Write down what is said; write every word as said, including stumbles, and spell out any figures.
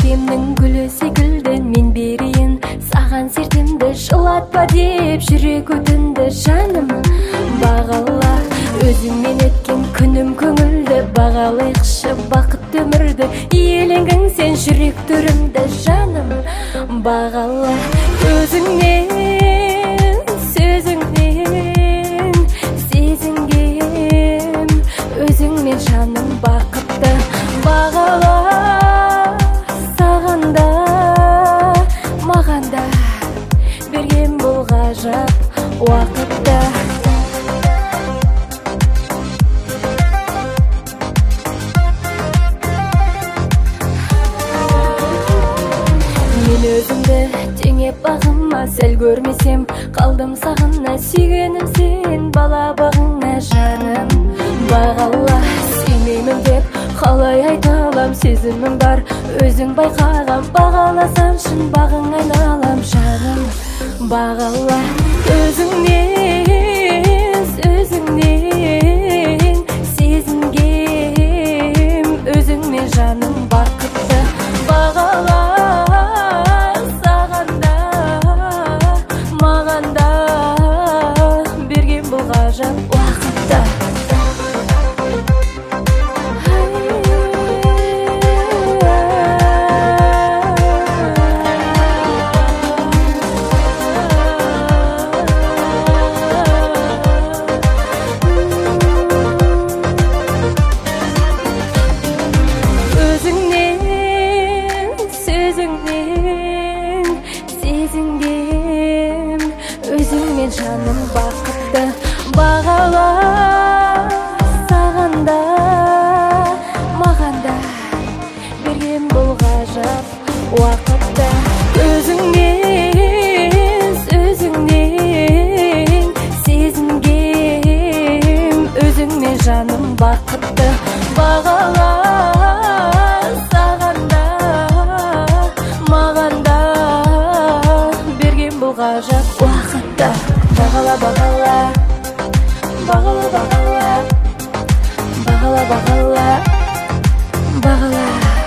көктемнің гүлі секілді мен берейін саған сертімді, жылатпа деп жүрек өтінді жаным. Бағала өзіңмен өткен күнім көңілді, бағалайықшы бақытты өмірді, иеленгің сен жүрек төрімді жаным. Бағала өзіңнен, сөзіңнен сезінгем, өзіңмен жаным бақытты. Бағала саған да маған да берген бұл ғажап уақытты. Мен өзімді теңеп бағыма сәл көрмесем, қалдым сағына сүйгенім сен бала бағыңа жаным. Бағала сүймеймін деп қалай айта алам, сезімім бар өзің байқаған, бағаласаң шын бағың айналам жаным. Бағала өзіңнен, өзіңнен сезінгем, өзіңмен жаным бақытты. Бағала саған да маған да берген бұл ғажап уақытты. Сезінгем, өзіңмен жаным бақытты. Бағала саған да маған да берген бұл ғажап уақытты. Өзіңмен, өзіңнен сезінгем, өзіңмен жаным бақытты. Бағала саған да маған да бұл ғажап уақытты. Бағала, бағала, бағала, бағала, бағала, бағала, бағала.